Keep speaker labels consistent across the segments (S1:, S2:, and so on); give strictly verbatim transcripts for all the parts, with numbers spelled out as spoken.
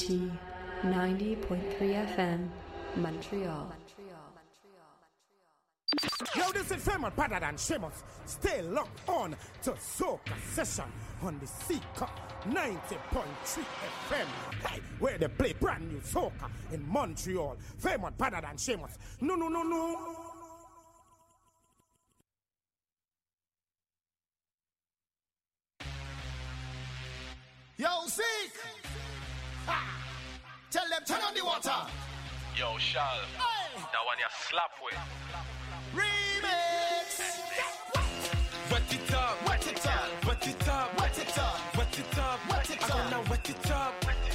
S1: T ninety point three F M, Montreal.
S2: Yo, this is Famous Better Than Seamus. Stay locked on to Soca Session on the Seeker ninety point three F M. Hey, where they play brand new soca in Montreal. Famous Better Than Seamus. No, no, no, no.
S3: Yo, Seek! Ha! Tell them turn on the water.
S4: Yo, Shal. Hey. That one you slap with.
S3: Remix!
S4: Wet it up,
S3: wet it up,
S4: wet it up,
S3: wet it up,
S4: wet it up,
S3: wet it up.
S4: I'm gonna wet it up,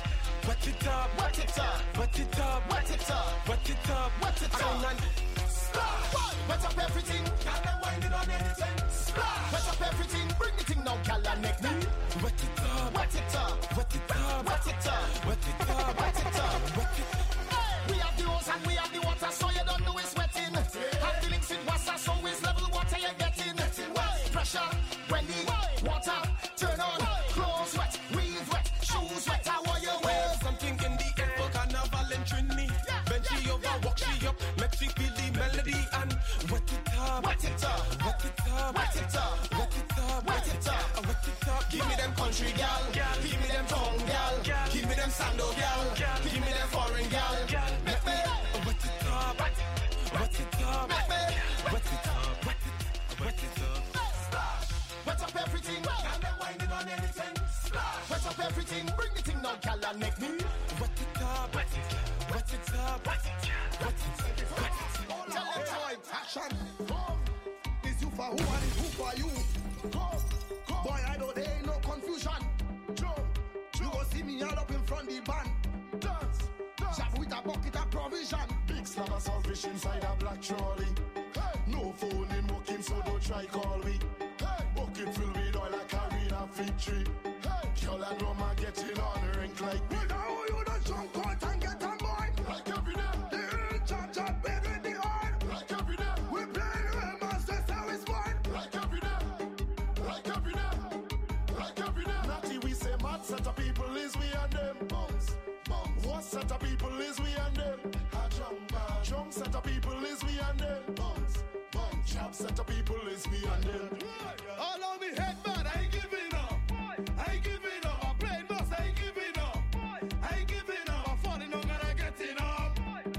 S4: wet it up,
S3: wet it up,
S4: wet it up,
S3: wet it up,
S4: wet it up,
S3: wet it up.
S4: I'm gonna
S3: splash, wet up everything. Can't them winding on anything. Splash, wet up everything. Bring the thing now, gal and neck me.
S4: Wet it up,
S3: wet it up,
S4: wet it up,
S3: wet it up,
S4: wet it up,
S3: wet it up,
S4: wet it up.
S3: We have the hose and we have the water, so you don't know it's wetting. Have the links with water, so it's level water you're getting. Wet pressure when the water turn on. Clothes wet, weave wet, shoes wet. How are you wear?
S4: Something in the air for carnival and Trini. Bend she over, walk she up, make she feel the melody and wet it up,
S3: wet it up,
S4: wet it up,
S3: wet it up,
S4: wet it up,
S3: wet it up,
S4: wet it up.
S3: Give me them country gal, give me them tongue gal, give me them sando gal, give me them foreign gal. Make me
S4: wet it up, wet it up,
S3: make me
S4: wet it up, wet it, wet it up.
S3: Splash, wet up everything, and them winding on anything. Splash, wet up everything, bring the thing now, gal, and make me
S4: wet it up, wet it, wet it up, wet it, wet it, wet it.
S3: Tell them joy,
S5: action. Come, is you for who and is who for you? Come, come. Boy, I know there ain't no confusion. Jump, you go see me all up in front the band. Dance, dance. Jab with a bucket of provision.
S3: Big slab of saltfish inside a black trolley. Hey. No phone in working, so don't try call me. Hey. Bucket filled with oil like a real fig tree. Hey. Girl and Roma getting on a rink like me.
S5: Well, now you don't jump out and get on board.
S3: Like every day.
S5: The real chop chop big in the oil.
S3: Like every day.
S5: We play real masters how it's born.
S3: Like every day. Like every day. Like every day. Natty we say mad set of people is we and them. Bounce, bounce. What set of people is we and them? A jump, uh, jump set of people is we and them. Bounce, bounce. Jab set of people is we and them.
S5: All on me head, man, I ain't giving up. I ain't giving up. My brain boss, I ain't giving up. I ain't giving up. I'm falling on and I'm getting up.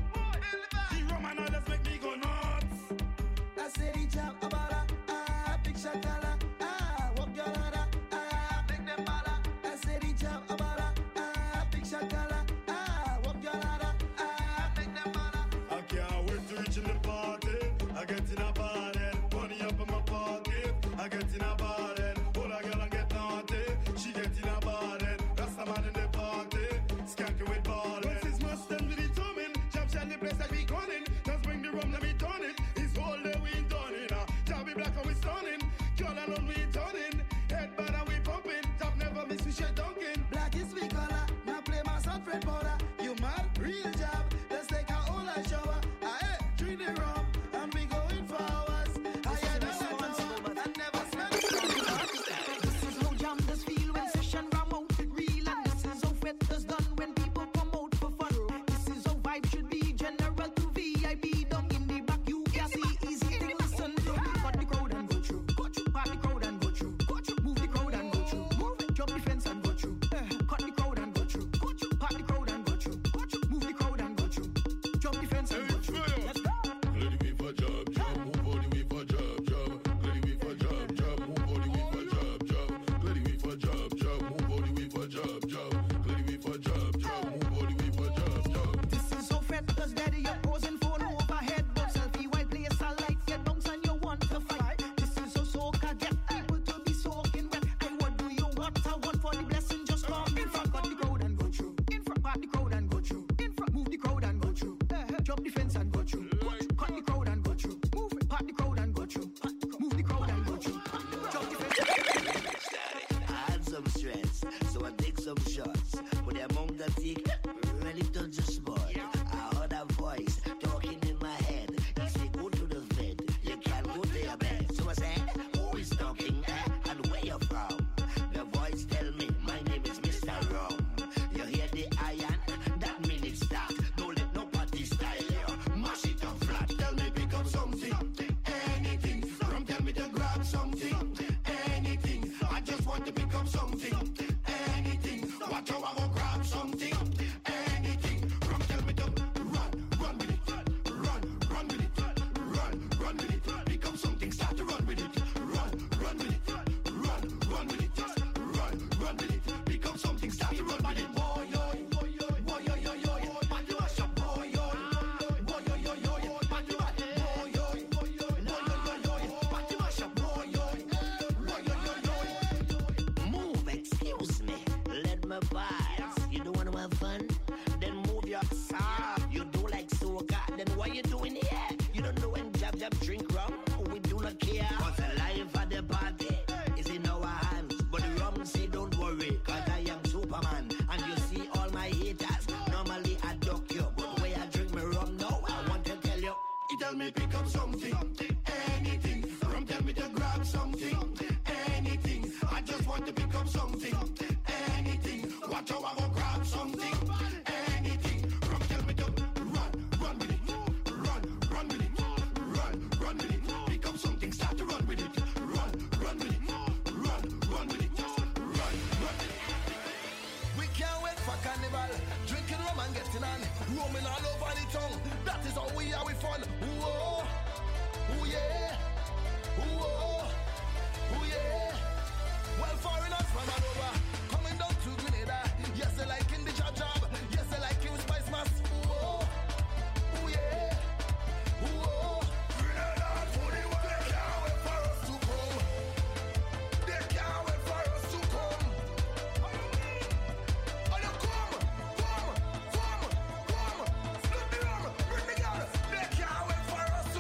S5: The Roman others make me go nuts. I said he jump about a ah, big shot dollar. Ah, walk your ladder. Ah, make them bala. I said he jump about a ah, big shot dollar. Ah, walk your ladder. Ah, make them bala. I can't wait to reach in the party. I get in a party. Money up in my pocket. I get in a party. Hold a girl and get naughty. She get in a party. That's the man in the party. Skanking with ballin'. Once it's Mustang with the tumming. Jump shot the place that we gunning. Just bring the rum, let me turn it. It's all day we done it. Uh. Jabby black and we stunning. Girl alone we turning. Head bad and we pumping. Top never miss we shit dunking. Black is we color. Now play my son Fred Powder. You mad? Real job. Let's take a whole lot shower. Aye, drink the rum. And we going for hours. I had a tower. I never smell it.
S6: This is how jam does feel when session ram out. Real and this is how fet does done when people come out for fun. This is how vibe should be general to V I P. Down in the back you can see easy thing listen to. Cut the crowd and go through. Part the crowd and go through. Move the crowd and go through. Jump the fence and go through. Cut the crowd and go through. Part the crowd and go through. Move the crowd and go through. Jump the fence and go through. Let's go.
S7: Lady we for job, job, move body we for job, job. Lady we for job, job, move body we for job, job. Lady we for job, job, move body we for job, job. Lady we for job, job, move body we for job, job.
S6: This is so fat cause daddy you're posing phone overhead. But selfie while play a light get bounce and you want to fight. This is so soca get people to be soaking wet. And what do you want? I want for the blessing just come in front. Cut the crowd and go through. In front, part the crowd and go through. In front, move the crowd and go through. Jump the fence and go through. Cut the crowd and go through. Move it, part the crowd and go through. Move the crowd and go through. Jump the fence.
S8: I had some stress, so I take some shots. But the amount I take really touch the spot. I heard a voice talking in my head. He said, go to the vet, you can't go to your bed. So I said, who is talking eh? And where you from? The voice tell me, my name is Mister Rum. You hear the iron
S3: watch how I go grab something. Anything. Come tell me to run, run with it. Run, run with it. Run, run with it. Pick up something, start to run with it. Run, run with it. Run, run with it. Run, run with it.
S5: We can't wait for carnival. Drinking rum and getting on. Roaming all over the tongue. That is how we are with fun. Ooh, oh, ooh yeah. Ooh, oh, ooh yeah. Well, foreigners from all over. Coming down to Grenada. Yes, they like in the job job. Yes, they like in Spice Mass. Ooh, oh, ooh yeah. Ooh, oh. Grenada for the world. They can't wait for us to come. They can't wait for us to come. Oh, you come, come, come, come. Split the rum, bring the gun. They can't wait for us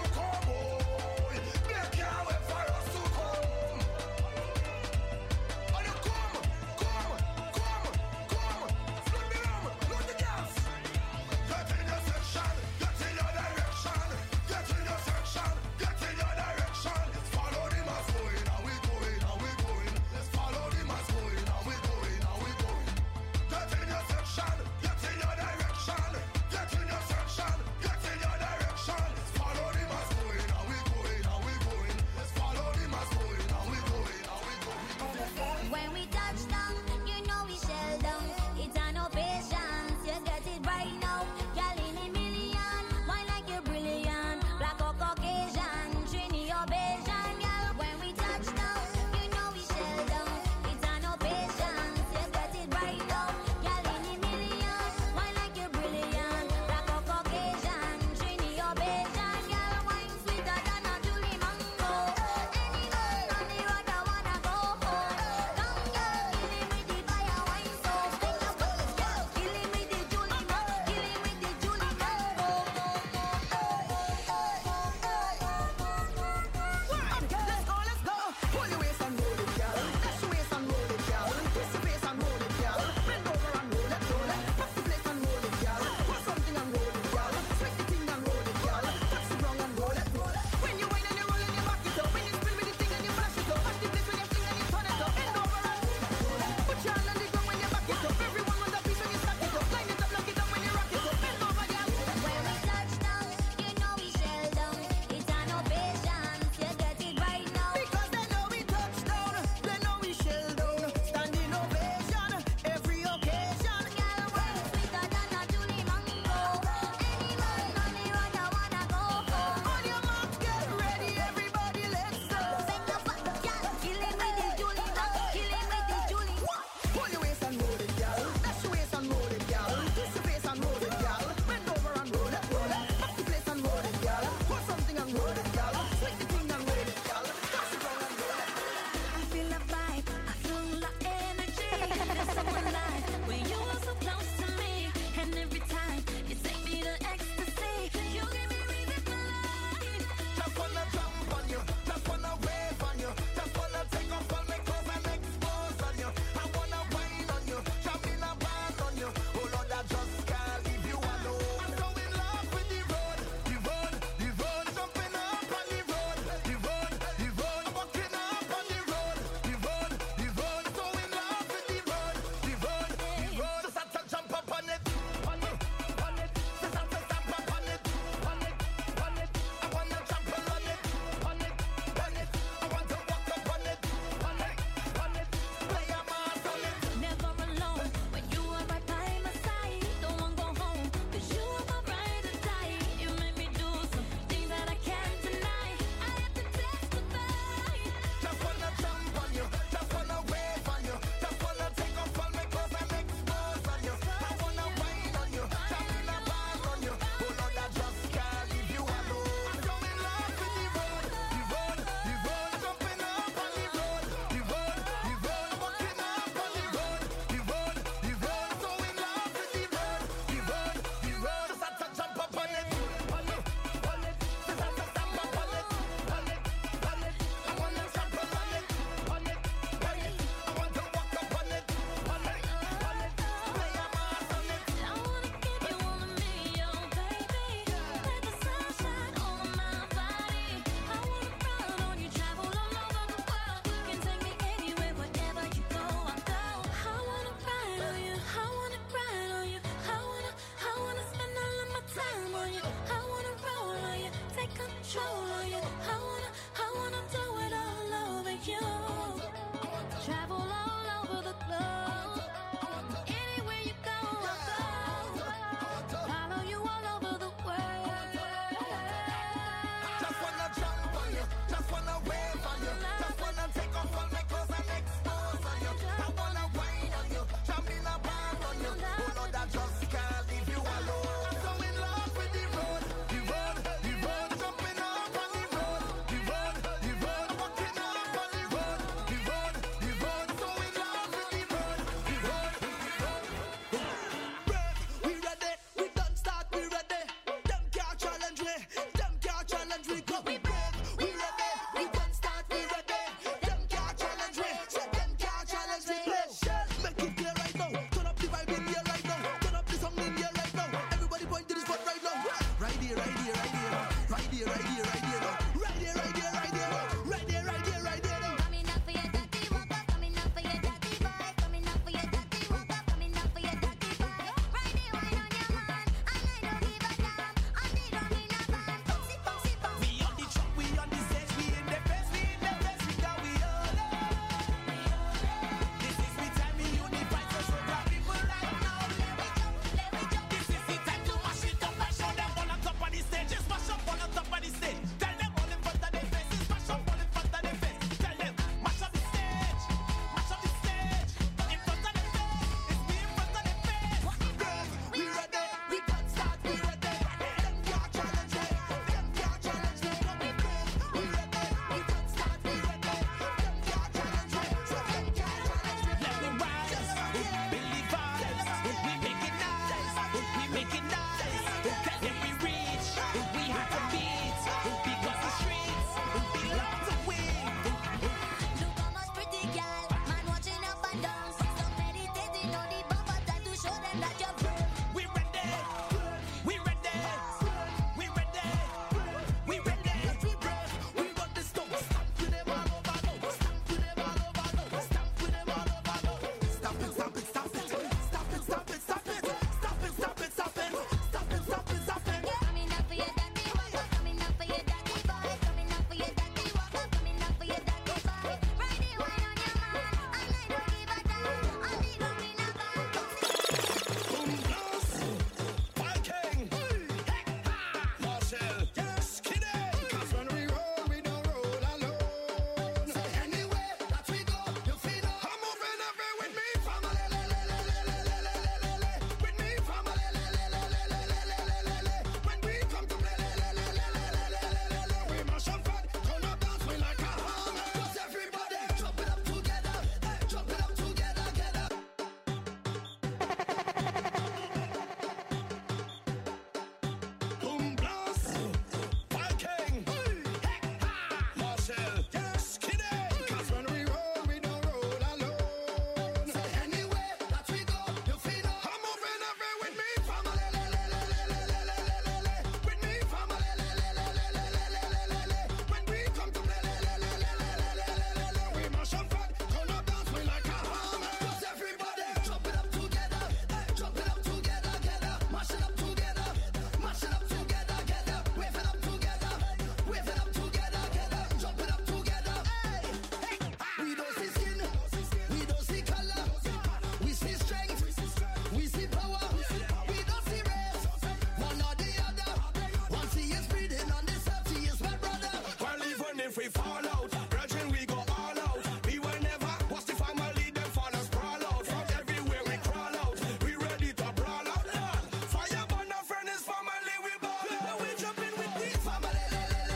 S4: we fall out. Brethren, we go all out. We will never watch the family, them fall and sprawl out. From everywhere we crawl out. We ready to brawl out. Lord. Fire burn a friend is family, we ball out. We jumping with the family.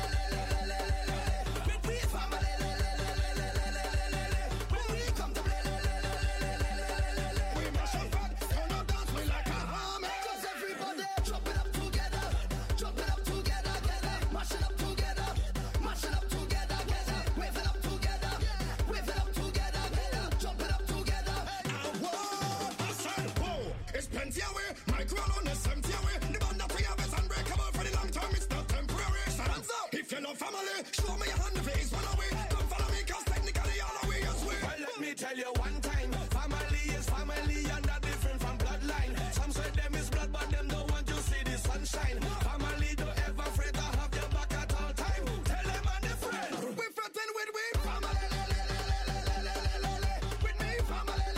S4: With we family. When we come to play, we mash up and turn up dance we like a army. Cause everybody jump it up together. Jump it up together, together. Mash it up together. Mash it up together, together. Wave it up together. Wave it up together, together. Jump it up together.
S3: And whoa, I said, whoa, it's plenty away. My crown on is empty away. The band that we have is unbreakable for the long term. It's not temporary. Stands up. If you love family, show me your hand if it is one away. Come follow me, cause technically all the way is way.
S4: Well, let me tell you one time, family is family and not different from bloodline. Some say them is blood, but them don't want to see the sunshine. Family don't ever afraid to have your back at all time. Tell them and the friend.
S3: We fretting with we family. With me family.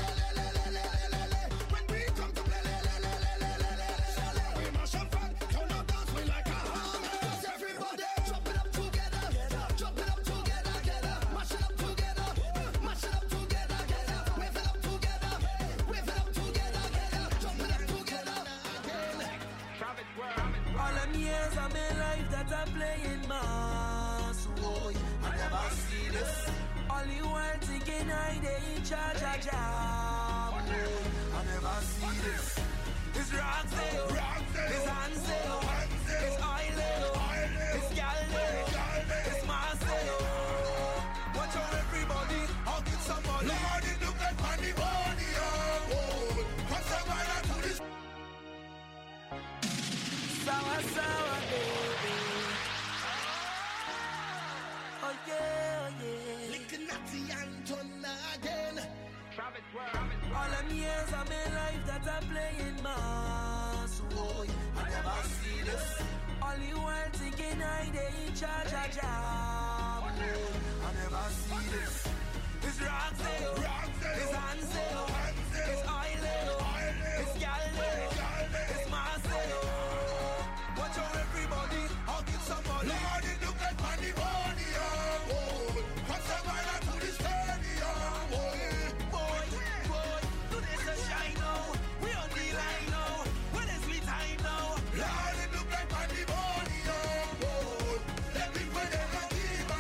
S3: When we come to play, we mash up and turn up dance we like a army. Cause everybody
S6: Jump it up together. Jump it up together, together. Mash it up together. Mash it up together, together. Wave it up together. Wave it up together, together. Jump it up together.
S9: All them years of my life that I'm playing mass, boy, I never see this. All the while thinking I they in charge of job, boy, I never see this. It's Roxdale, it's Hansdale, it's Oildale, it's Galdale, it's Marcel. Watch out everybody, I'll get somebody.
S3: Lord, it look like money, money, oh, what's the matter to this?
S9: Sour, sour, baby. Oh yeah, oh yeah.
S3: Licking natty and turn again.
S9: All them years of my life that I'm playing mass, boy, I never see this. All the while thinking I they in charge of job, boy, I never see this. It's Roxdale, it's Hansdale, it's Oildale, it's Galdale, it's Marcel. Watch out everybody, I'll get somebody.
S3: Lord, it look like money, money, oh, what's the matter to this stadium, oh.
S9: Boy, boy, today's a shine now. We on the line now. When is we time now?
S3: Lord, it look like money, money, oh, let me put them on the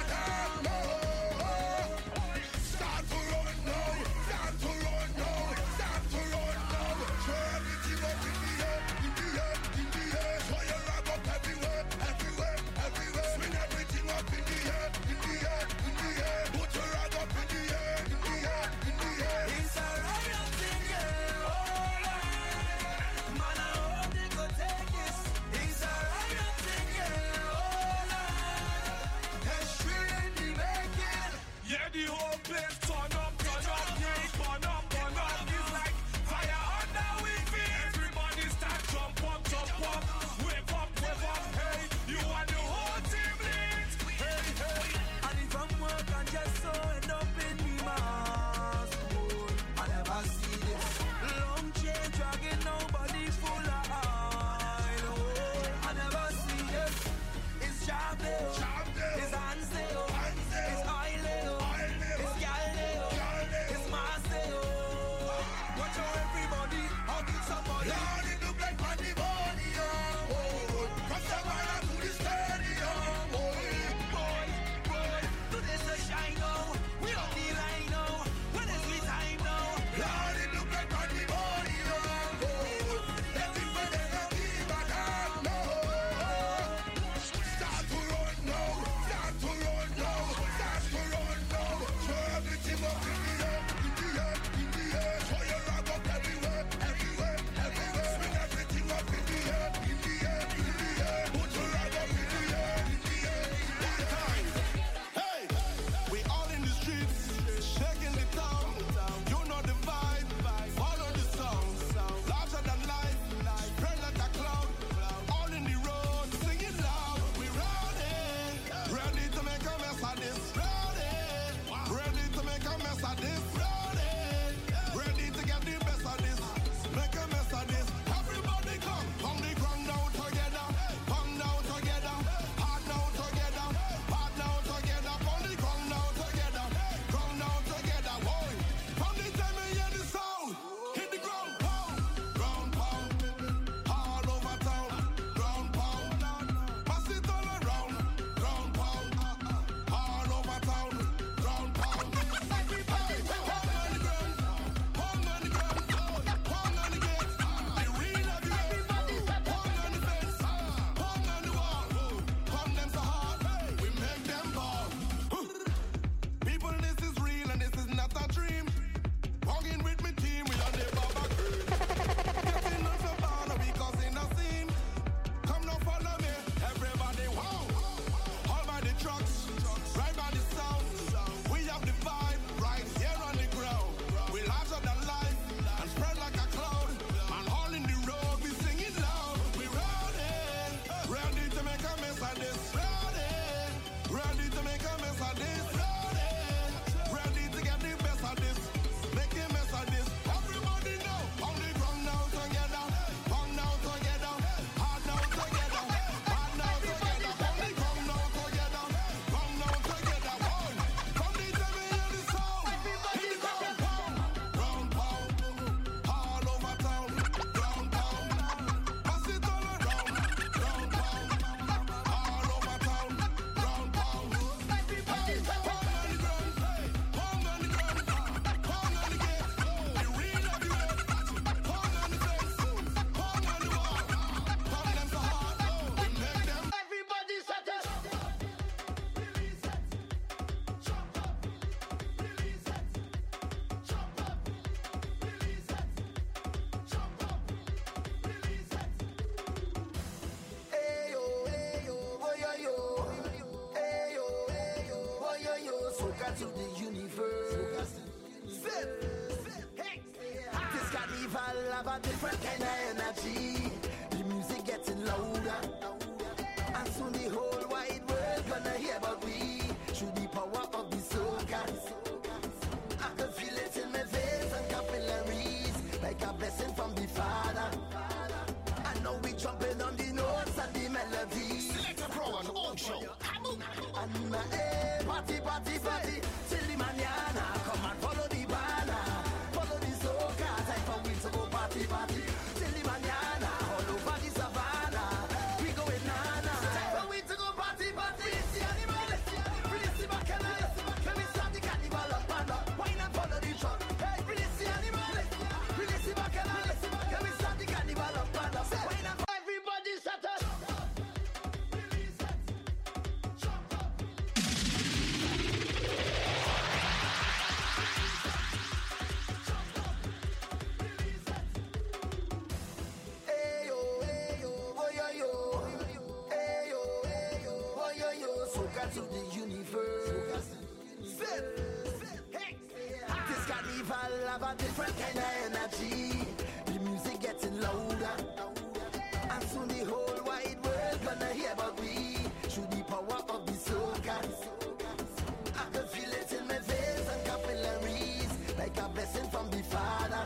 S4: soca to the universe. Hey, this carnival have a different kind of energy. The music getting louder, and soon the whole wide world gonna hear about we. Through the power of the soca, I can feel it in my veins and capillaries, like a blessing from the Father. I know we jumping on the notes and the melodies.
S3: Select a pro and all show.
S4: And my eh, party, party, party, till the mañana. Come and follow the banner, follow the soca. Time for we to go party, party, till the mañana. All over the savannah, we going nana. Time for we to go party, party. Release the animal, release the bacchanal. Can we start the carnival up and up? Why not follow the truck? Hey, release the animal, release the bacchanal. Can we start the carnival up and up? Why not everybody shut up? To the universe. Hey, this carnival have a different kind of energy. The music getting louder, and soon the whole wide world gonna hear about we. Through the power of the soca, I can feel it in my veins and capillaries, like a blessing from the Father.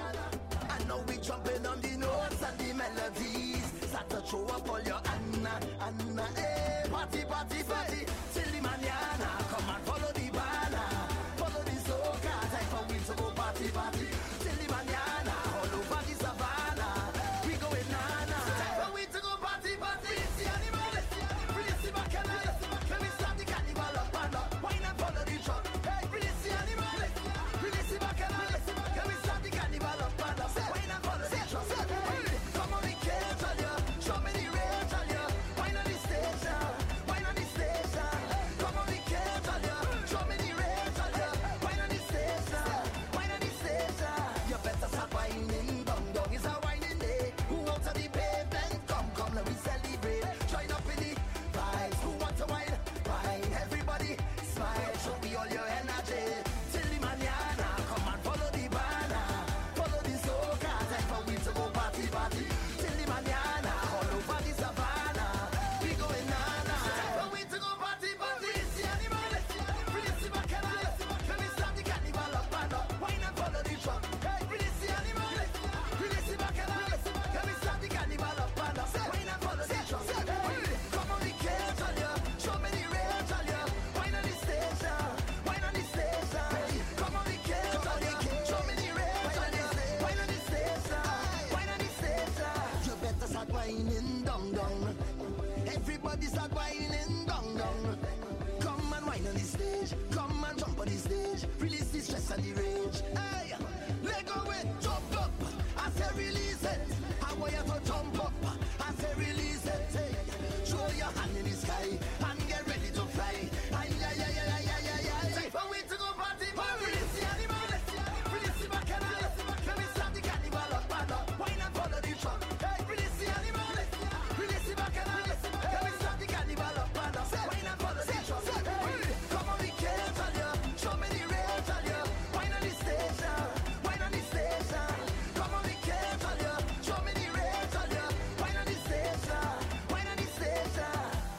S4: I know we jumping on the notes and the melodies. Start to throw up all your Anna, Anna, eh. Party, party, party, till the mañana. Come and follow the banner, follow the soca. Time for we to go party, party, till the mañana. All over the savannah, we going nana. Time for we to go party, party. Release the animal, release the bacchanal. Can we start the carnival up and up? Why not follow the truck? Hey, release the animal, release the bacchanal. Can we start the carnival up and up? Why not follow the truck? Hey, come on, we can't tell you. Show me the real, tell you. Why not the station? Why not the station? Come on, we can't tell you. Show me the real, tell you. Why not the station? Why not the station? You better start whining. Dong dong is a whining day. Who wants to the pavement? Come, come, let me celebrate. Join up in the vibes. Who want to wine? Wine. Everybody smile. Show me all your energy. Till the mañana. Come and follow the banner. Follow the soca. Time for we to go party, party. Till the mañana. All over the savannah. We going nana. Time for we to go party, party. Release the animal. Release the bacchanal. Can we start the carnival up and up? Why not follow the truck? Hey, release the animal. Release the bacchanal. Can we start the carnival up and up? Why not follow the truck? Hey, come on, we can't tell you. Show me the real, tell you. Why not the station? Why not the station? Come on, we can't tell you. Show me the real, tell you. Why not the station? Why not the station? You better start whining, dong dong. Everybody start whining, dong dong. Come and whine on the stage. Come and jump on the stage. Release the stress and the rage. Hey, let go it, jump up. I say release it. I want you to jump up. I say release it. Hey, show your hand in the sky and get ready to fly. Ay, ay, ay, ay, ay, ay, ay. Time for we to go party, party. Release the animal. Release the bacchanal. Can we start the carnival up and up? Why not follow the truck? Hey, release the animal. Release the bacchanal. Can we start the carnival up and up? Why not follow the truck? Hey, come on, we can't tell you. Show me the real, tell you. Why not the station? Why not the station? Come on, we can't tell you. Show me the real, tell you. Why not the station? Why not the station?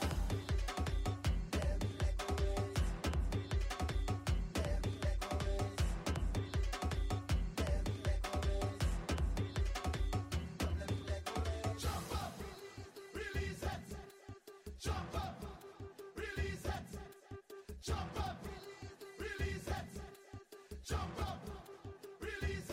S3: Jump up, release it. Jump up, release it. Jump up, release it. Jump up, release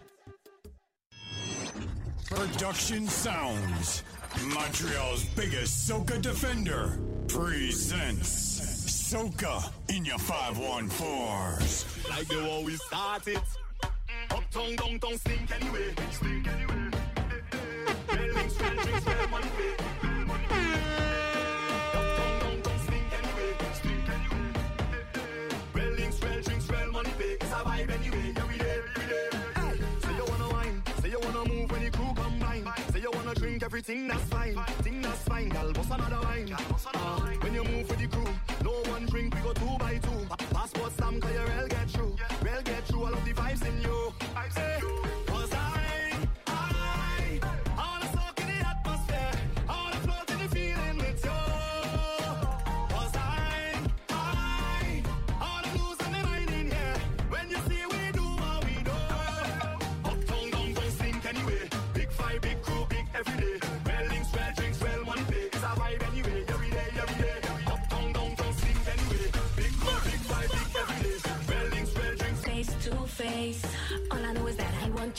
S3: it.
S10: Production Sounds, Montreal's biggest soca defender, presents Soca in your five one fours.
S5: Like the way we started. Uptown, downtown, stink anyway. Stink anyway. Well, links, well, drinks, well, money pay. Uptown, downtown, stink anyway. Stink anyway. Well, links, well, drinks, well, money pay. It's a vibe anyway. Yeah, we there, we there. Hey. Say you wanna wine, say you wanna move when the crew combine. Say you wanna drink everything, that's fine. Thing that's fine, girl, bust another wine. Uh, when you move with the crew, no one drink, we go two by two. Passport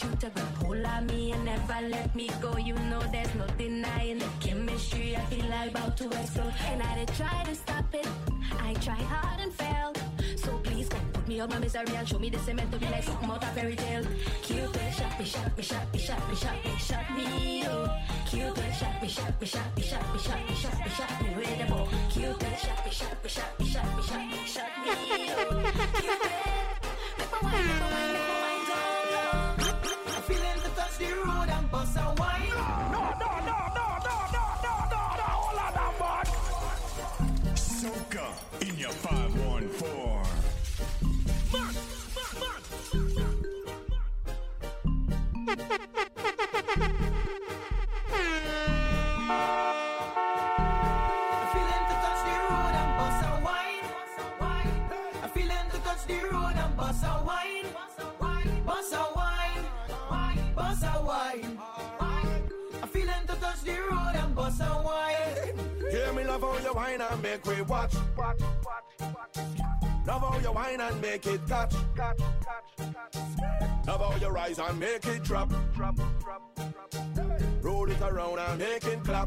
S11: you to grab hold of me and never let me go. You know there's no denying the chemistry. I feel like about to explode, and I did try to stop it. I tried hard and failed. So please come put me on my misery and show me the cement to be like something out of fairy tale. Cupid shot me, shot me, shot me, shot me, shot me, shot me, oh. Cupid shot me, shot me, shot me, shot me, shot me, shot me, shot me with the bow. Cupid shot me, shot me, shot me, shot me, shot me, shot me, oh. Cupid, make my wine, make my wine, make my wine down low.
S6: I'm feeling to touch the road and bust a wine.
S2: No, no, no, no, no, no, no, no, no, hold on that man.
S10: Soca in your five one four.
S2: Man, man, man.
S6: I'm feeling to touch the road and bust a wine. I'm feeling to touch the road and bust a wine. Bust a wine, bust a wine. I'm feeling to touch the road and bust a wine.
S3: Hear me love how you whine and make we watch. Love how you whine and make it catch. Love how you rise and make it drop. Roll it around and make it clap.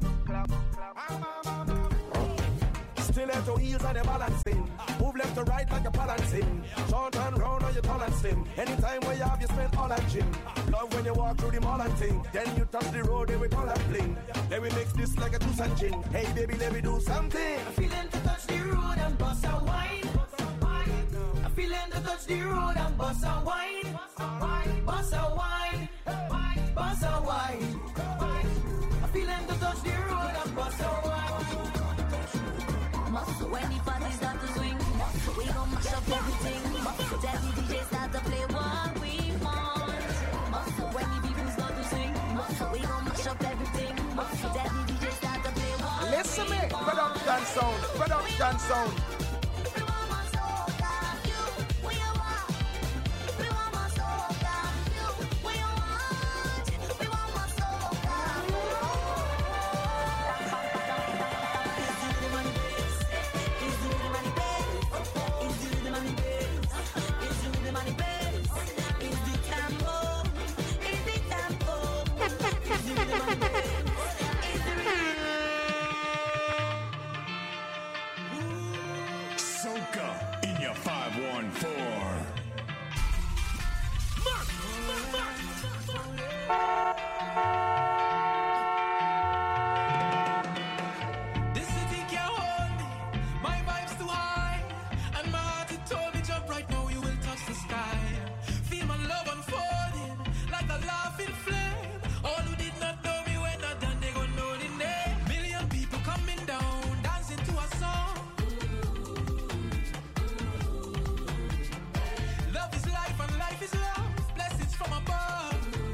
S3: Stiletto heels and the balancing. Move left to right like a balancing. Short and round on your tall and slim. Anytime where you have, you spend all that gym. Love when you walk through the mall and thing. Then you touch the road, then we call that bling. Then we mix this like a juice and gin. Hey baby, let me do something.
S6: I'm feeling to touch the road and bust a wine. I'm feeling to touch the road and bust a wine. Bust a wine, bust a wine. I'm feeling to touch the road and bust a wine.
S11: Muscle when the party start to swing. Muscle we gon' mash up everything. Muscle tell the D J start to play what we want. Muscle when the people start to sing. Muscle we gon' mash up everything. Muscle tell the D J start to play what we want.
S3: Listen me, production sound, production sound.
S10: Soca in your five one four.
S9: This city can't hold me. My vibe's too high. And my heart it told me jump right now, you will touch the sky. Feel my love unfolding like a laughing flame. All who did not know me when I done, they gon' know the name. Million people coming down, dancing to a song. Love is life and life is love. Blessings from above.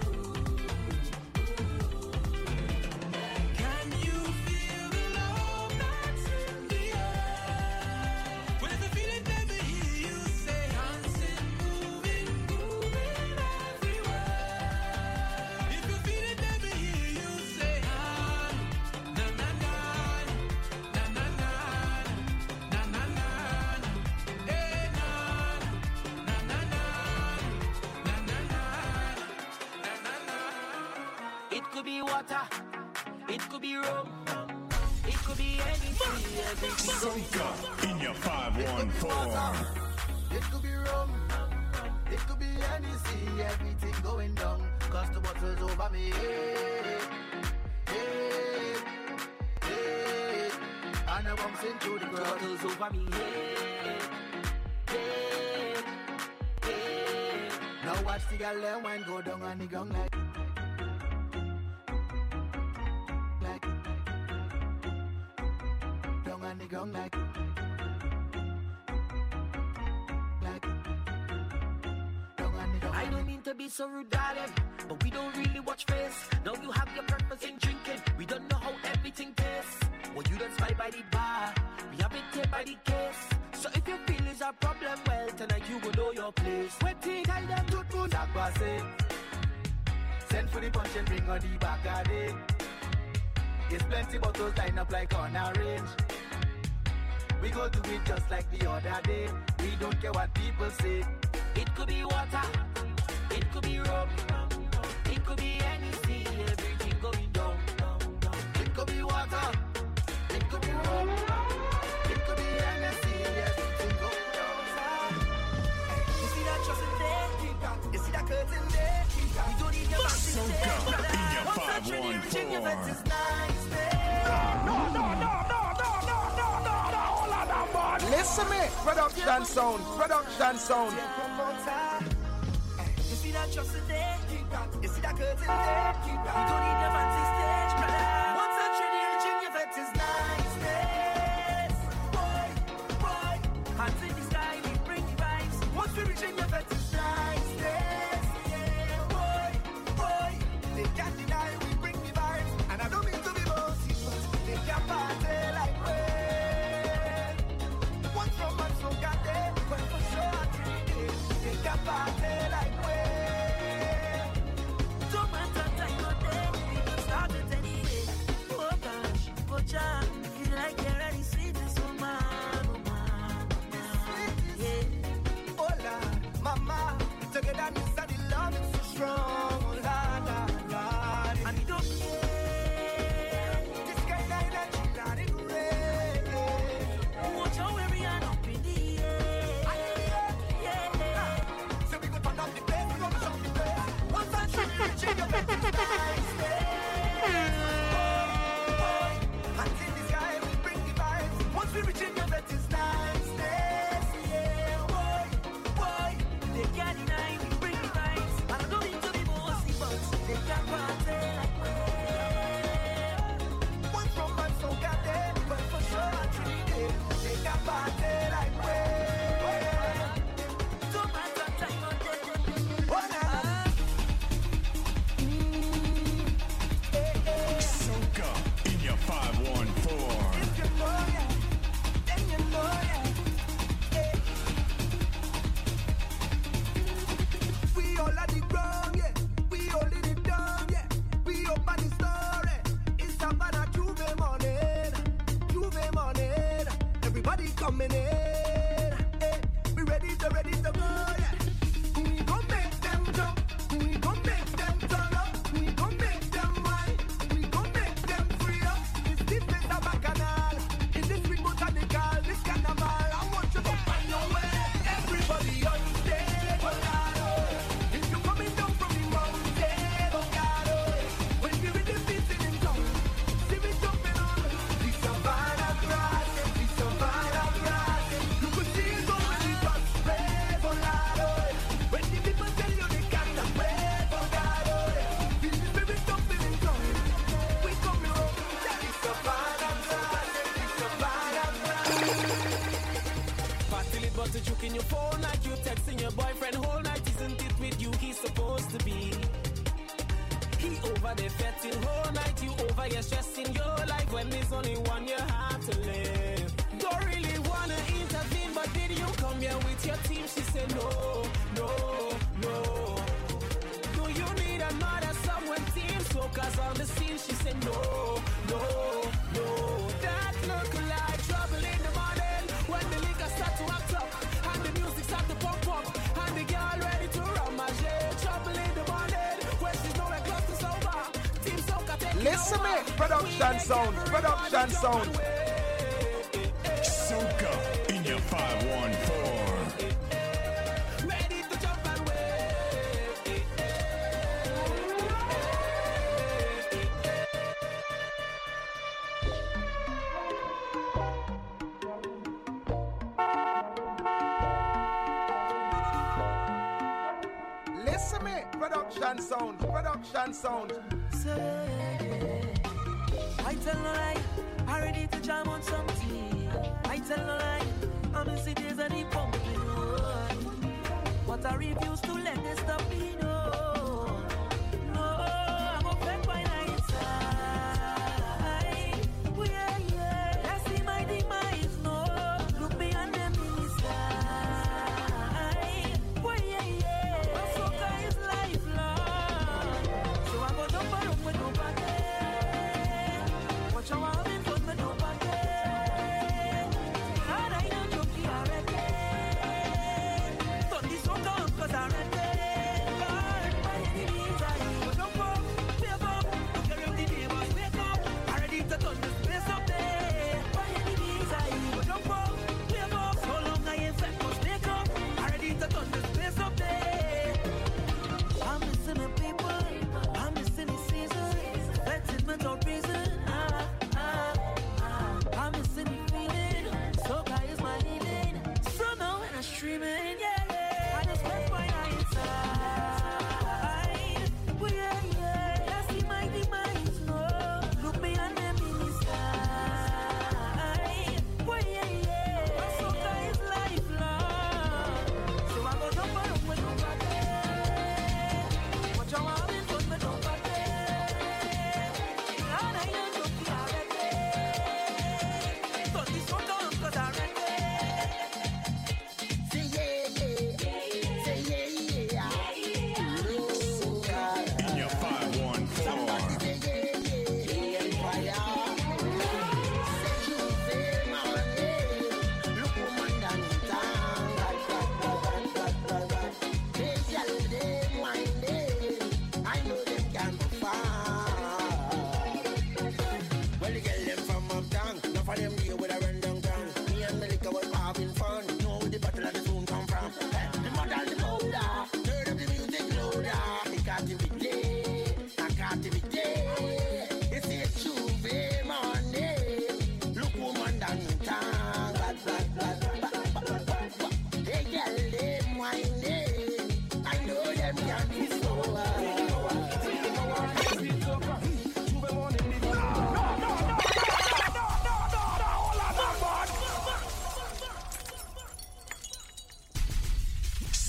S9: Can you feel the love that's in the air? When the feeling never hear you say, dancing, moving, moving everywhere. If you feel it never hear you say, ah, na na na, na na na, na na na, eh na, na na na, na na na, na na na.
S6: It could be water, it could be rum, it could be anything, everything.
S10: Soca in your five one four.
S3: It could be rum, it could be anything, everything going down. Cause the bottle's over me. Hey, hey, hey. And I bumps into the crowd.
S6: Bottles over me, hey, hey, hey.
S3: Now watch the girl and wine go down on the gong like, like, down on the gong like, like, down on the gong.
S6: I don't mean to be so rude, darling, but we don't really watch face. Now you have your purpose in drinking. We don't know how everything tastes. Well, you don't spy by the bar. We have it here by the case. So if your feelings are problem, well, tonight you will know your place. Waiting, tell them to put that passe. Send for the punch and bring on the back of it. There's plenty bottles lined up like on a range. We go do it just like the other day. We don't care what people say. It could be water, it could be rum,
S9: It could be anything, everything going down, down, down.
S4: It could be water. It could be rum. It could be anything, everything going down.
S9: You see that trust in there? You see that curtain there? You don't need your fancy
S10: Soca
S9: stairs.
S10: in your
S9: Once that
S10: five
S9: Trinity
S10: one
S9: reaching your
S10: four.
S9: vet is nice there.
S2: No, no, no, no, no, no, no, no, no, hold on that man.
S12: Listen me, production sound, production sound.
S9: You see that trust in there? You see that curtain there? You don't need your fancy stage, brother. Once that Trinity reaching your vet is nice there. Boy, boy, hands in the sky, we bring the vibes. Once we reaching your vet is nice there. Yeah, boy, boy,
S4: They can't deny we bring the vibes. And I don't mean to be bossy, but they can't party like we. One from us so got there, but for sure I treat it. They can't party like we.
S9: don't matter time or day, we can start it any day. Oh gosh, oh Jah, feel like you're ready, sweet and so man, oh man, oh man, yeah.
S4: Oh Lord, mama, togetherness and the love is so strong. Oh Lord, Lord, Lord.
S9: And we don't care.
S4: This kind of energy, Lord, it rain.
S9: Watch out where we are up in the air. Yeah.
S4: So we go turn up the place, we go turn up the place. Once I shoot you, reaching your bed, it's nice there. Boy, hands in the sky, we bring the vibes. Once we reach in your bed, it's nice there.
S9: Yeah, boy, boy, they can't deny we bring the vibes. And I don't need to be bossy, but they can't party like we.
S4: One from us so got there, but for sure I treat it. They can party like we.
S9: Don't matter time or day.
S4: Oh, nah.
S10: Soca in your five one four.
S4: If you know, yeah, then you know, yeah. Eh. We all at the ground, yeah. We all in it down, yeah. We open the story. It's Savannah Juve morning, Juve morning. Everybody coming in. Eh. We ready to ready to go, yeah. We gon' make them jump. We gon' make them turn up. We gon' make them wine. We gon' make them free up. This deep is a bacchanal. In this we botanical, this carnival. I want you to find your way. Everybody on stage, Bogado. If you coming down from the mountain, Bogado. When we with the beats in town, see me jumping on. The Savannah grass, the Savannah grass. You could see it over the bus, Bogado. When the people tell you they can't wait, Bogado. Feel the spirit jumping in town. We coming home, the Savannah grass, the Savannah grass.
S9: Party lit, but to juke in your phone like you texting your boyfriend whole night. Isn't it with you he's supposed to be? He over there fetting whole night. You over here stressing your life when there's only one you have to live. Don't really wanna intervene, but did you come here with your team? She said no, no, no. Do you need another someone team? Soca's on the scene. She said no, no, no. That look like trouble in the morning when the liquor start to act up and the music start to pump up and the girl ready to ramage. Trouble in the morning when she's nowhere close to sober. Team Soca taking
S12: Listen
S9: over.
S12: me, production sound, production sound.
S10: Soca in your five one four.
S9: Ready to jump and wave.
S12: Listen me, production sound, production sound.
S9: I tell no lie, I ready to jam on something. I tell no lie, I'm in cities and the pumping road. But I refuse to let this stop me, no. No, I'm a back by night side. Oh, yeah, yeah, I see my demise, no. Look beyond them in the sky. Oh, yeah, yeah, my soca is lifelong. So I go jump around with nobody. Watch how I'm in front with nobody. And I don't joke here already.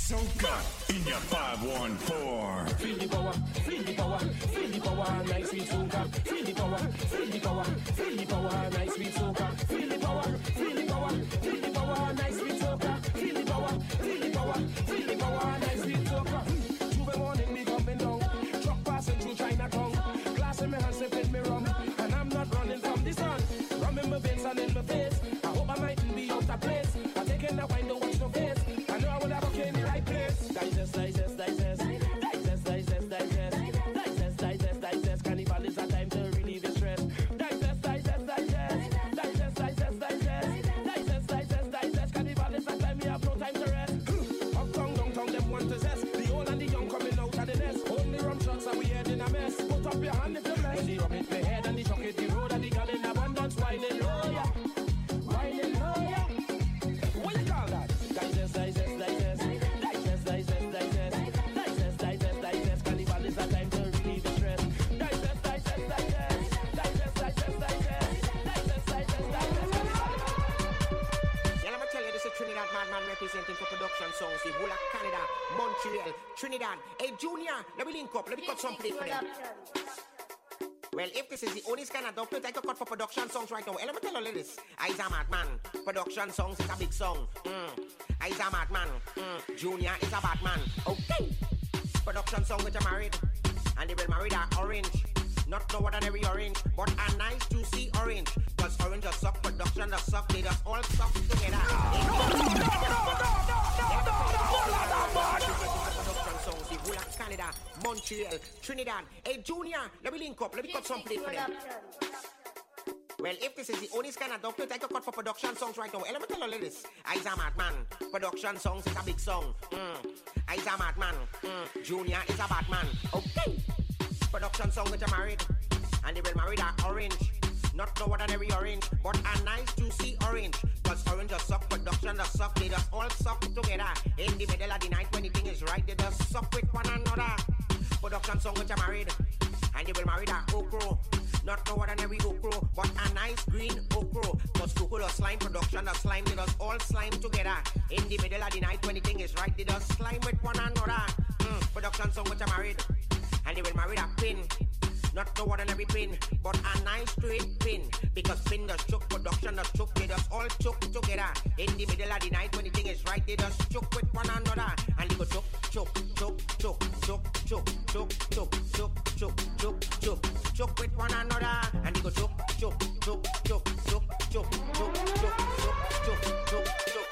S10: Soca in your five one four.
S13: Feel the power, feel the power, feel the power, nice sweet soca. Feel the power, feel the power, feel the power, nice sweet soca. Feel the power, feel the power, feel the power, nice sweet soca. Feel the power, feel the power, feel the power, nice sweet soca. Tuesday morning me coming down, truck passing through Chinatown. Glass in my hand, sipping me rum, and I'm not running from the sun. Rum in my veins and in my face. I hope I mightn't be out of place. I'm taking the wine, don't watch no face. I know I would have okay in the right place. Digest, digest, digest, digest, digest, digest, digest, digest, digest. Carnival is a time to relieve your stress. Digest, digest, digest, digest, digest, digest, digest, digest, digest. Carnival is a time we have no time to rest. Uptown, downtown, them want to zest. The old and the young coming out of the nest. Only rum shots and we head in a mess. Put up your hand if you're blessed. When the rum hit the head and the truck hit the road and the gun in abundance, whining low, yeah, whining low, yeah. What you call that? Digest, digest, digest, digest, digest, digest, digest, digest, digest. Carnival is a time to relieve the stress. Digest, digest, digest, digest, digest, digest, digest, digest, digest.
S14: Yeah, let me tell you, this is Trinidad Madman representing for production songs. The whole of Canada, Montreal, Trinidad. Hey, Junior, let me link up. Let me cut some play for them. Well, if this is the only kind of document I could cut for production songs right now, well, let me tell you this. I's a madman. Production songs is a big song. Mm. I's a madman. Mm. Junior is a Batman. Okay. Production song with a married. And they will marry that orange. Not no ordinary orange, but a nice juicy orange. Cause orange just suck, production just suck, they just all suck together. Production songs, the whole of Canada, Montreal, Trinidad. Hey Junior, let me link up, let me cut some play for them. Well, if this is the only kind of document I could cut for production songs right now, well, let me tell you this. I's a madman. Production songs is a big song. Mm. I's a madman. Mm. Junior is a Batman. Okay. Production song with a married. And they will marry that orange. Not no ordinary orange, but a nice juicy orange. Cause orange just suck, production just suck. They just all suck together. In the middle of the night when the thing is right, they just suck with one another. Production song with a married. And they will marry that okro. Not no ordinary okro, but a nice green okro. Cause cocoa or slime production, the slime, they just all slime together. In the middle of the night when the thing is right, they just slime with one another. Mm, production song with a married. And they will marry that pin. Not no ordinary pin, but a nice straight pin. Because pin does choke, production does choke, they just all choke together. In the middle of the night when the thing is right, they just choke with one another. And they go choke, choke, choke, choke, choke, choke, choke, choke, choke, choke, choke, choke, choke with one another. And they go choke, choke, choke, choke, choke, choke, choke, choke, choke, choke, choke, choke, choke.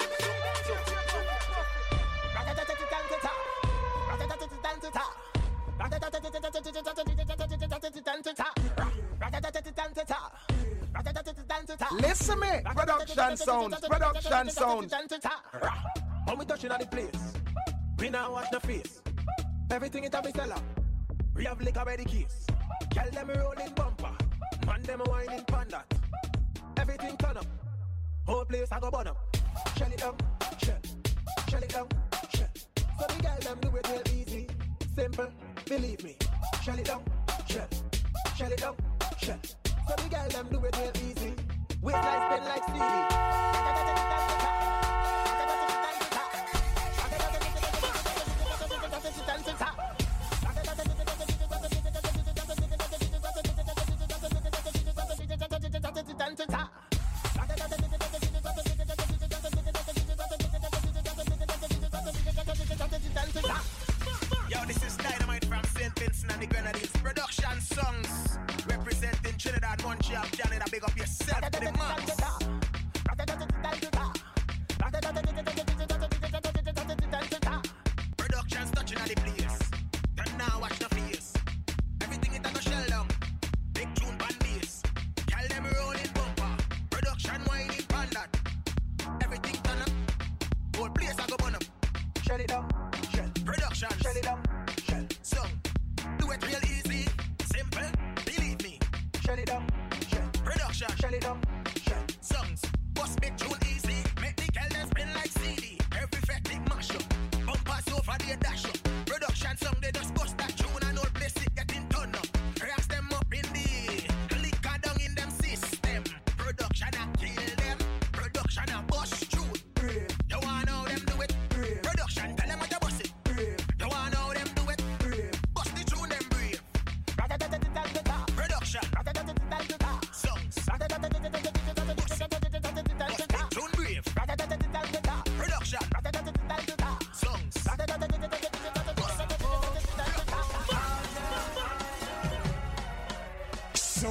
S12: Listen me, production sounds, production sounds.
S13: When we touching on the place, we now watch the face. Everything it a be seller. We have liquor by the keys. Girl them rolling bumper, man them whining panda. Everything turn up, whole place I go burn up. Shell it down, shell, shell it down, shell. So the girl them do it real easy, simple, believe me. Shell it down, shell, shell it down, shell. So the girl them do it real easy. Waistline spin like Stevie.
S15: Yo, this is Dynamite from Saint Vincent and the Grenadines. Production songs representing Trinidad, Montreal, Canada. Big up yourself to the max.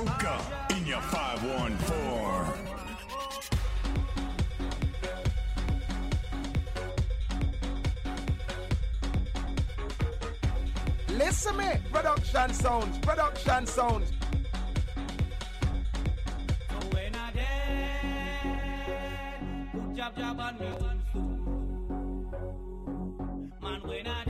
S10: Soca in your five one four.
S12: Listen me, production sounds, production sounds.
S9: When I dead, good job, job on me one soon. Man, when I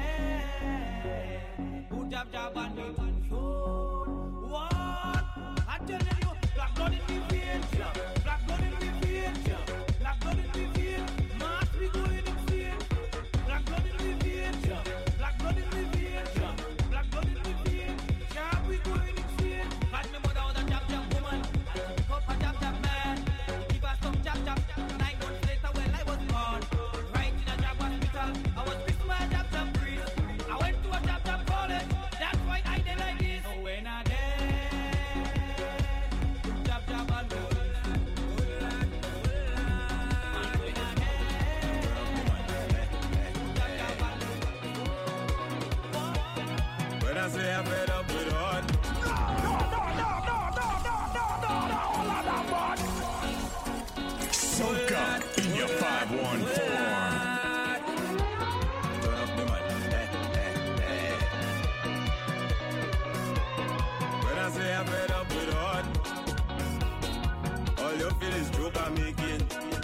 S9: dead, good job, job on me one soon. What? I tell you, black blood in me veins, black blood in me veins, black blood in me veins. Must be going insane. Black blood in me veins, black blood in me veins, black blood in me veins. Can't we going insane? Got me mother was a jab jab woman. Pick up a jab jab man. Give us some jab jab. Nine months later when I was born, right in a jab hospital, I was fixed my jab jab priest. I went to a jab jab college. That's why I did like this. So when I dead, jab jab on me.
S16: When I say I'm fed up with hard.
S10: Soca in your five one four.
S16: Turn up the mic. Eh, eh, eh. When I say I'm fed up with hard, all you feel is joke I'm making.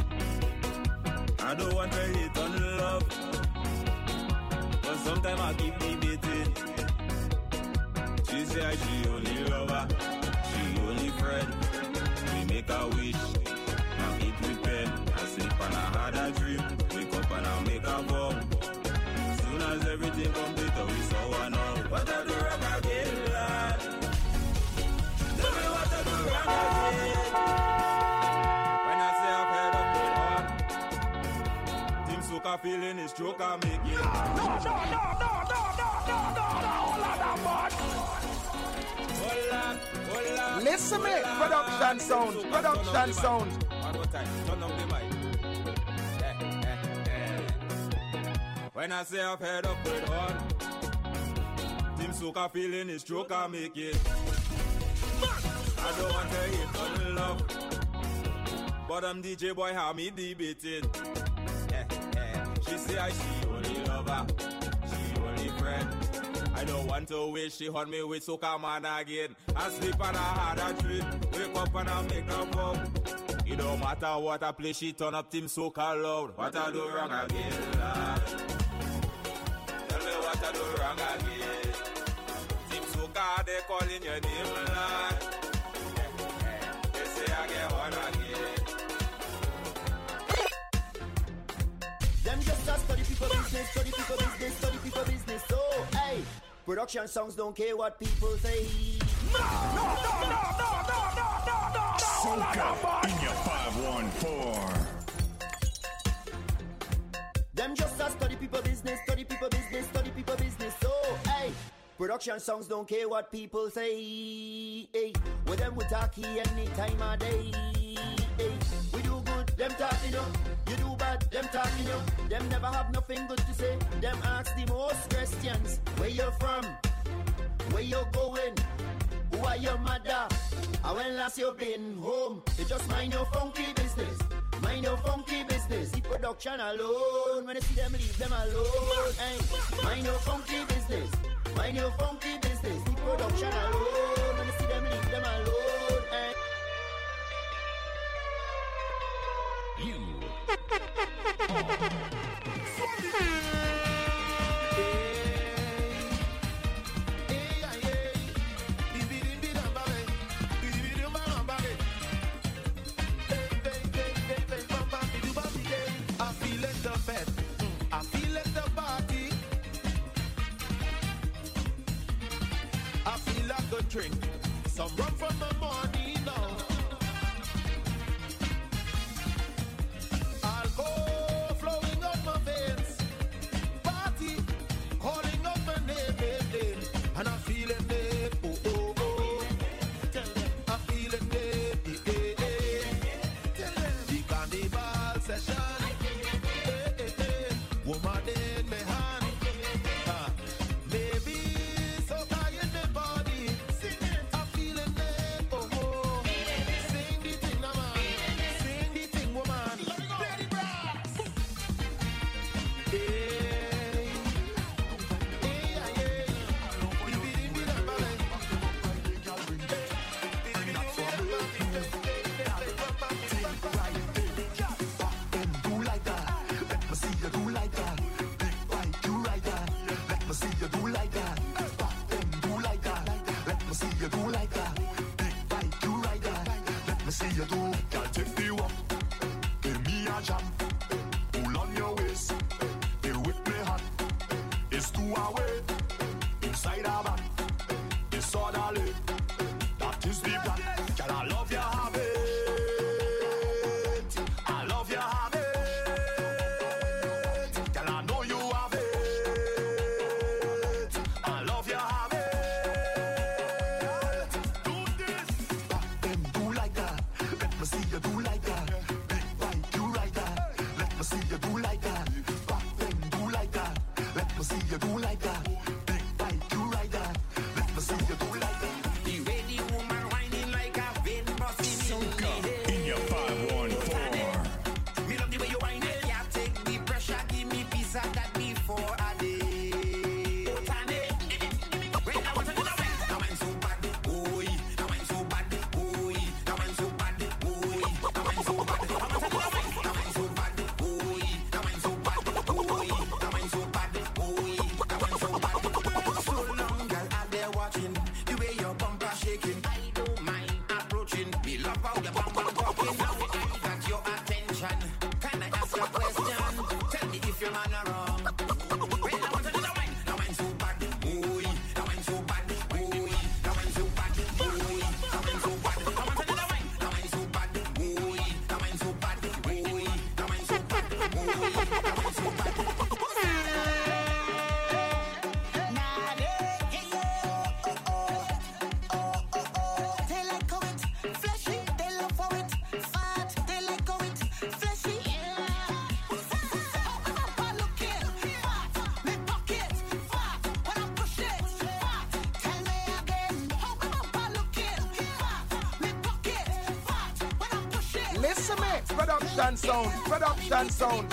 S16: I don't want to hate on love, but sometimes I keep debating. She say she only lover, she only friend. We make a wish, now eat with pen. I sleep and I had a dream, wake up and I make a vow. Soon as everything complete, we saw one out. What I do wrong again, lad? Tell me what I do wrong again. When I say I've heard up with heart, Team Soca feeling is joke I'm making. No, no, no, no, no, no, no, no, no, no, all of that bad.
S12: Listen me, production sounds, production sounds.
S16: One more time, turn up the mic. Eh, eh, eh. When I say I've heard up with on, Team Soca feeling is joke I make it. I don't want to hate on love, but I'm D J boy, how me debating. Eh, eh. She say I she only lover, she only friend. I don't want to wish she hunt me with soca man again. I sleep and I had a dream, wake up and I make a vow. It don't matter what I play, she turn up Team Soca loud. What I do wrong again, lad? Tell me what I do wrong again. Team Soca, they calling your name, lad. They say I get one again.
S17: Them just a study people business, study people business, study people business. So, hey, production songs don't care what people say.
S10: No, no, no, no, no, no, no, no, no. Soca in your five one four.
S17: Them just a study people business, study people business, study people business. So, hey, production songs don't care what people say. Hey, with them we talk here any time of day. Hey, we do good, them talking up. You do bad, them talking you. Them never have nothing good to say. Them ask the most questions. Where you from? Where you going? Who are your mother? And when last you been home? You just mind your funky business. Mind your funky business. The production alone. When you see them, leave them alone. Hey, mind your funky business. Mind your funky business. The production alone. When you see them, leave them alone. Hey.
S10: You.
S3: I feel it the party. I feel like a drink. Some rum from the morning now. Alcohol flowing up my veins. Party calling up my name, name, name. And I'm feeling it. Oh, oh, oh. I'm feeling it. Eh, eh, eh. The carnival session. Woman in my hand, uh, baby, so high in the body, singing, I'm feeling it.
S4: me see you do like that. Big bike, you ride that. Let me see you do like that.
S9: The way the woman whining like a vein busting in the head.
S10: In your five one four.
S9: Me love the way you whine it. Yeah, take the pressure, give me piece of that before I day.
S12: Listen me, production sound, production sound.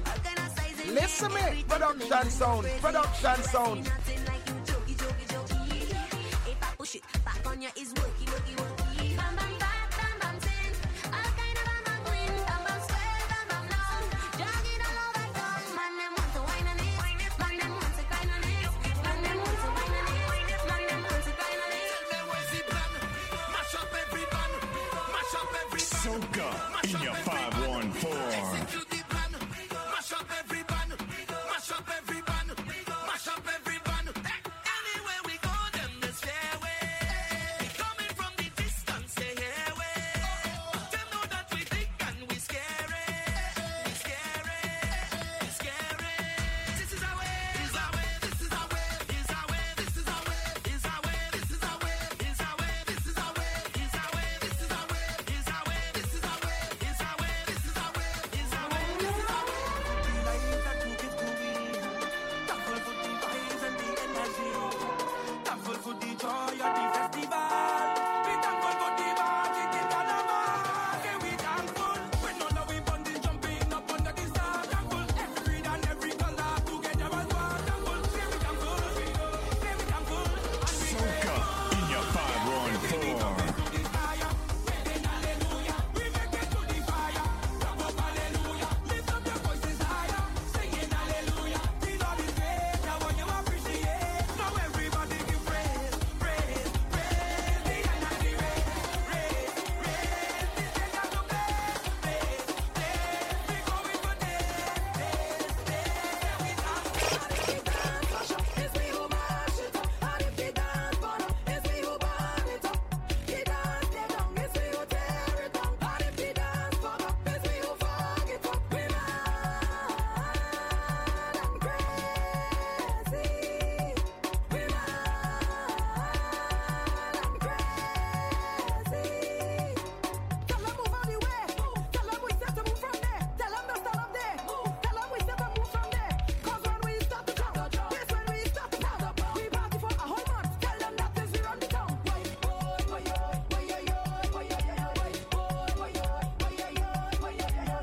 S12: Listen me, production sound, production sound.
S9: on you is worky, worky, worky.
S11: Bam bam bam bam bam tin. All kind of bam bam win. Bam bam square, bam bam long. Jog it all over town. Man them want to wine on it. Man them want to grind on it. Man them want to wine on it. Man them want to grind on it.
S3: Tell me where's the plan? Mash up every band. Mash up every band.
S10: Soca in your five one four.
S3: Execute the plan. Mash up every band. Mash up every band. Mash up every band. Anywhere we go, them this fairway. Coming from the distance, say airway. Them know that we big and we scary. We scary. We scary. This is our way. This is our way. This is our way. This is our way. This is our way. This is our way. This is our way. This is our way. This is our way. This is our way. This is our way. This is our way. This is our way. This is our way. This is our way. This is our way. This is our way.
S9: Thankful for the joy of the festival. We thankful for the magic in Carnival. Yeah, we thankful. When all of we bonding, jumping up under the star. Thankful. Every creed and every color together as one. Thankful. Yeah, we thankful. Yeah, we thankful. And we
S10: Soca in your five one four.
S9: to the fire. Sing hallelujah. We make it to the fire. Clap up hallelujah. Lift up your voices higher. Singing hallelujah. The Lord is great. Now what you appreciate. Now everybody give praise, praise, praise. The end of the race. Praise, praise. This end of the place. Praise, praise. We going for this, this, this. Yeah, we dance. And if we dance, mash up, it's we who mash it up. And if we dance, burn up, it's we who burn it up. We dance, tear down, it's we who tear it down. And if we dance, fuck up, it's we who fuck it up. We mad and crazy. We mad and crazy. Tell them move out the way. Tell them we set to move from there. Tell them to stand up there. Tell them we set to move from there. 'Cause when we start to count, this when we start to count. We party for a whole month. Tell them that is we run the town. Boy, boy, boy, boy, boy, boy, boy, boy, boy, boy, boy, boy,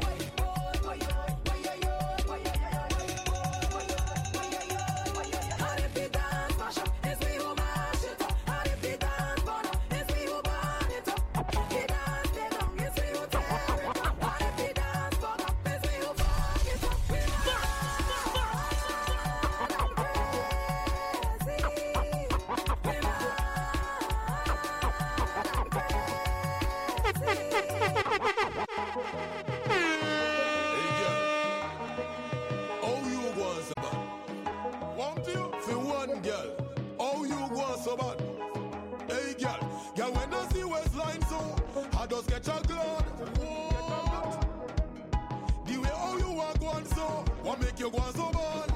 S9: and if we dance, mash up, it's we who mash it up. And if we dance, burn up, it's we who burn it up. We dance, tear down, it's we who tear it down. And if we dance, fuck up, it's we who fuck it up. We mad and crazy. We mad
S7: Hey girl, how you want so bad? Want you for one girl? How you want so bad? Hey girl, girl when I see waistline so I just get a glad. What? The way how you want go on so, what make you go on so bad?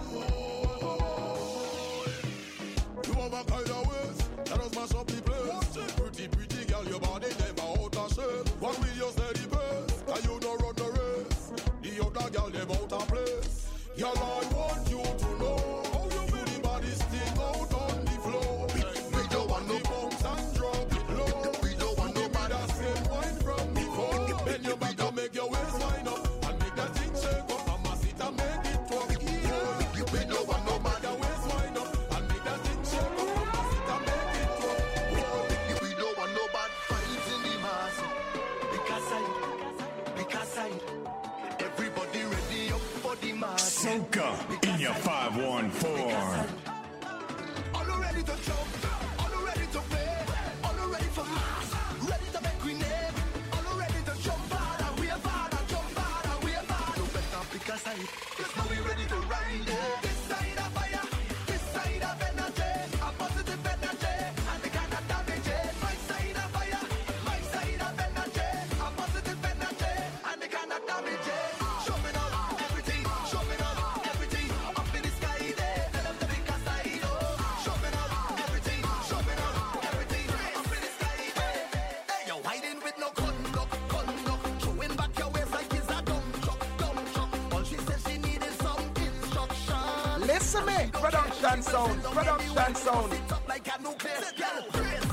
S7: You have a kind of waist that does mash up the place. Pretty, pretty girl, your body never out of shape. One will you steady pace, cause you don't run the race. The other girl never out of place. Girl, I want you to know how you do the body sting out on the floor. We don't want no bounce and drop it low. We don't want no bad same wine from before. Then you better make your waist line up and make that thing shake up. And mass it and make it drop. We don't want no bad waist line up and make that thing shake up. And mass it and make it drop.
S3: We don't want no bad fights in the mass. Because I, because I, everybody ready up for the mass.
S10: Soca in your five one four.
S3: All ready to jump, all ready to play, all ready for mass, ready to make grenade, all ready to jump hard and we are hard and jump hard and we are hard. No better pick a side, 'cause now we ready to ride it. This side of fire, this side of energy, a positive energy, and they cannot damage it. My side of fire, my side of energy, a positive energy, and they cannot damage it. Show me now everything, show me now everything, up in the sky there, tell them to pick a side, oh. Show me now everything, show me now everything, up in the sky there. Hey, you're hiding with no conduct, conduct, throwing back your waist like it's a dump truck, dump truck. All she said she needed some instruction.
S12: Listen me, production sound, production sound.
S3: Sit up like a nuclear. Girl,